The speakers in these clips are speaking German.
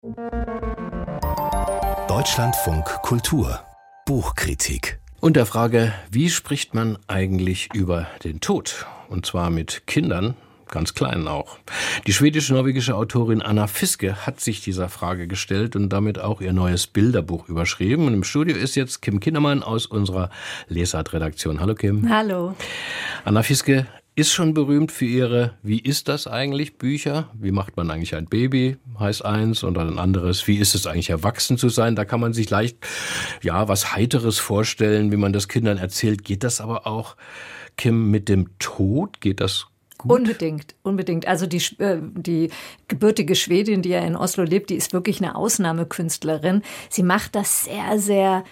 Deutschlandfunk Kultur Buchkritik. Und der Frage, wie spricht man eigentlich über den Tod? Und zwar mit Kindern, ganz kleinen auch. Die schwedisch-norwegische Autorin Anna Fiske hat sich dieser Frage gestellt und damit auch ihr neues Bilderbuch überschrieben. Und im Studio ist jetzt Kim Kindermann aus unserer Lesart-Redaktion. Hallo Kim. Hallo. Anna Fiske ist schon berühmt für ihre "Wie ist das eigentlich?" Bücher. Wie macht man eigentlich ein Baby, heißt eins, und dann ein anderes, wie ist es eigentlich erwachsen zu sein? Da kann man sich leicht, was Heiteres vorstellen, wie man das Kindern erzählt. Geht das aber auch, Kim, mit dem Tod? Geht das gut? Unbedingt. Also die gebürtige Schwedin, die ja in Oslo lebt, die ist wirklich eine Ausnahmekünstlerin. Sie macht das sehr, sehr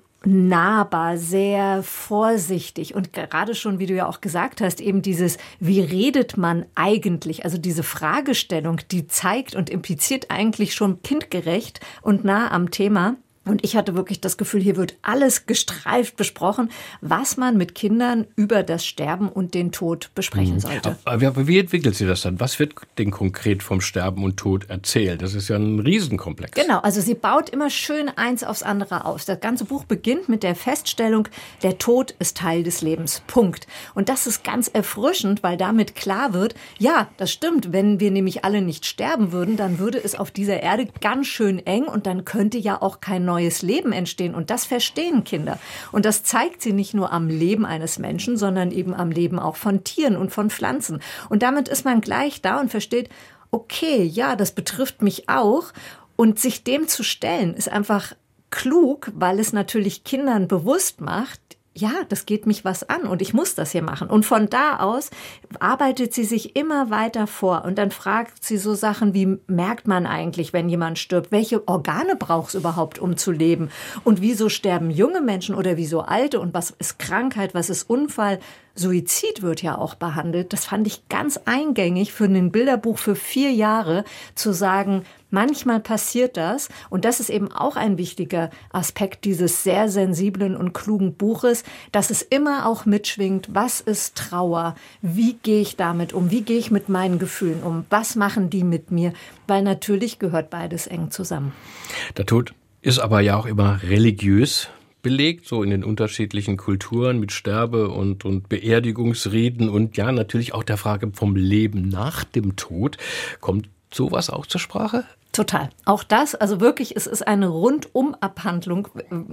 nahbar, sehr vorsichtig und gerade schon, wie du ja auch gesagt hast, eben dieses, wie redet man eigentlich, also diese Fragestellung, die zeigt und impliziert eigentlich schon kindgerecht und nah am Thema. Und ich hatte wirklich das Gefühl, hier wird alles gestreift besprochen, was man mit Kindern über das Sterben und den Tod besprechen sollte. Aber wie entwickelt sich das dann? Was wird denn konkret vom Sterben und Tod erzählt? Das ist ja ein Riesenkomplex. Genau, also sie baut immer schön eins aufs andere aus. Das ganze Buch beginnt mit der Feststellung, der Tod ist Teil des Lebens. Punkt. Und das ist ganz erfrischend, weil damit klar wird, ja, das stimmt, wenn wir nämlich alle nicht sterben würden, dann würde es auf dieser Erde ganz schön eng und dann könnte ja auch kein neues Leben entstehen. Und das verstehen Kinder. Und das zeigt sie nicht nur am Leben eines Menschen, sondern eben am Leben auch von Tieren und von Pflanzen. Und damit ist man gleich da und versteht, okay, ja, das betrifft mich auch. Und sich dem zu stellen, ist einfach klug, weil es natürlich Kindern bewusst macht, ja, das geht mich was an und ich muss das hier machen. Und von da aus arbeitet sie sich immer weiter vor. Und dann fragt sie so Sachen wie, merkt man eigentlich, wenn jemand stirbt? Welche Organe braucht es überhaupt, um zu leben? Und wieso sterben junge Menschen oder wieso alte? Und was ist Krankheit, was ist Unfall? Suizid wird ja auch behandelt. Das fand ich ganz eingängig für ein Bilderbuch für 4 Jahre, zu sagen, manchmal passiert das. Und das ist eben auch ein wichtiger Aspekt dieses sehr sensiblen und klugen Buches, dass es immer auch mitschwingt, was ist Trauer? Wie gehe ich damit um? Wie gehe ich mit meinen Gefühlen um? Was machen die mit mir? Weil natürlich gehört beides eng zusammen. Der Tod ist aber ja auch immer religiös belegt, so in den unterschiedlichen Kulturen mit Sterbe- und Beerdigungsreden und ja, natürlich auch der Frage vom Leben nach dem Tod. Kommt sowas auch zur Sprache? Total. Auch das, also wirklich, es ist eine Rundum-Abhandlung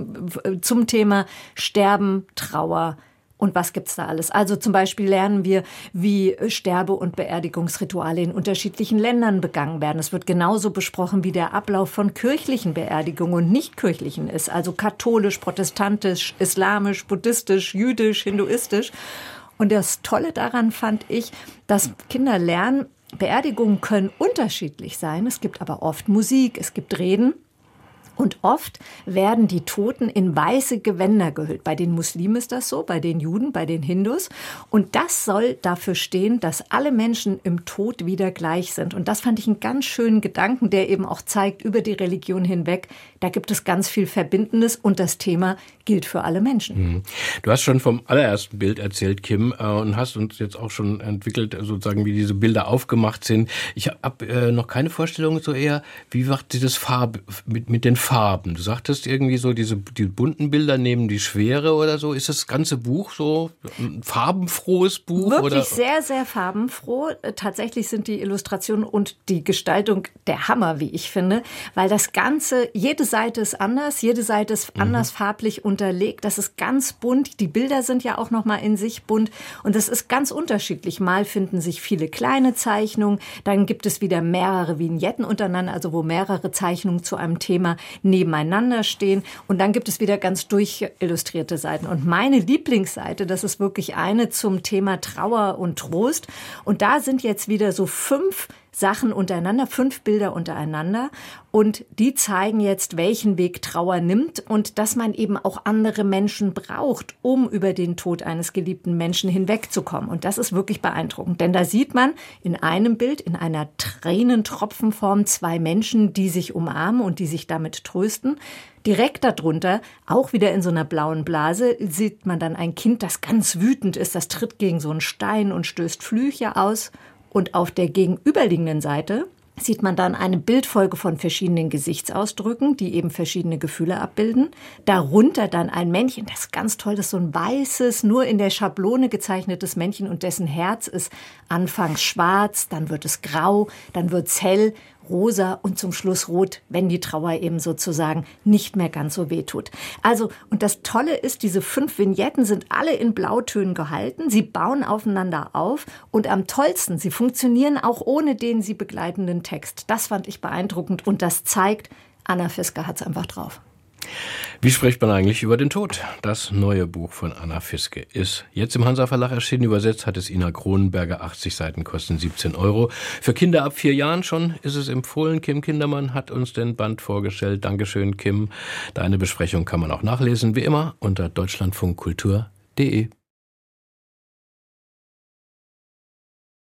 zum Thema Sterben, Trauer. Und was gibt's da alles? Also zum Beispiel lernen wir, wie Sterbe- und Beerdigungsrituale in unterschiedlichen Ländern begangen werden. Es wird genauso besprochen, wie der Ablauf von kirchlichen Beerdigungen und nicht-kirchlichen ist. Also katholisch, protestantisch, islamisch, buddhistisch, jüdisch, hinduistisch. Und das Tolle daran fand ich, dass Kinder lernen, Beerdigungen können unterschiedlich sein. Es gibt aber oft Musik, es gibt Reden. Und oft werden die Toten in weiße Gewänder gehüllt. Bei den Muslimen ist das so, bei den Juden, bei den Hindus. Und das soll dafür stehen, dass alle Menschen im Tod wieder gleich sind. Und das fand ich einen ganz schönen Gedanken, der eben auch zeigt, über die Religion hinweg, da gibt es ganz viel Verbindendes und das Thema gilt für alle Menschen. Du hast schon vom allerersten Bild erzählt, Kim, und hast uns jetzt auch schon entwickelt, sozusagen, wie diese Bilder aufgemacht sind. Ich habe noch keine Vorstellung so eher, wie macht dieses mit den Farben? Du sagtest irgendwie so, die bunten Bilder nehmen die Schwere oder so. Ist das ganze Buch so ein farbenfrohes Buch? Wirklich oder? Sehr, sehr farbenfroh. Tatsächlich sind die Illustrationen und die Gestaltung der Hammer, wie ich finde, weil das Ganze, jede Seite ist anders, anders farblich unterlegt. Das ist ganz bunt. Die Bilder sind ja auch nochmal in sich bunt und das ist ganz unterschiedlich. Mal finden sich viele kleine Zeichnungen, dann gibt es wieder mehrere Vignetten untereinander, also wo mehrere Zeichnungen zu einem Thema nebeneinander stehen. Und dann gibt es wieder ganz durchillustrierte Seiten. Und meine Lieblingsseite, das ist wirklich eine zum Thema Trauer und Trost. Und da sind jetzt wieder so 5 Sachen untereinander, 5 Bilder untereinander. Und die zeigen jetzt, welchen Weg Trauer nimmt und dass man eben auch andere Menschen braucht, um über den Tod eines geliebten Menschen hinwegzukommen. Und das ist wirklich beeindruckend. Denn da sieht man in einem Bild, in einer Tränentropfenform, 2 Menschen, die sich umarmen und die sich damit trösten. Direkt darunter, auch wieder in so einer blauen Blase, sieht man dann ein Kind, das ganz wütend ist. Das tritt gegen so einen Stein und stößt Flüche aus. Und auf der gegenüberliegenden Seite sieht man dann eine Bildfolge von verschiedenen Gesichtsausdrücken, die eben verschiedene Gefühle abbilden. Darunter dann ein Männchen, das ist ganz toll, das ist so ein weißes, nur in der Schablone gezeichnetes Männchen und dessen Herz ist anfangs schwarz, dann wird es grau, dann wird es hell, rosa und zum Schluss rot, wenn die Trauer eben sozusagen nicht mehr ganz so wehtut. Also, und das Tolle ist, diese 5 Vignetten sind alle in Blautönen gehalten. Sie bauen aufeinander auf und am tollsten, sie funktionieren auch ohne den sie begleitenden Text. Das fand ich beeindruckend und das zeigt, Anna Fiske hat's einfach drauf. Wie spricht man eigentlich über den Tod? Das neue Buch von Anna Fiske ist jetzt im Hansa Verlag erschienen. Übersetzt hat es Ina Kronenberger. 80 Seiten kosten 17 €. Für Kinder ab 4 Jahren schon ist es empfohlen. Kim Kindermann hat uns den Band vorgestellt. Dankeschön, Kim. Deine Besprechung kann man auch nachlesen, wie immer, unter deutschlandfunkkultur.de.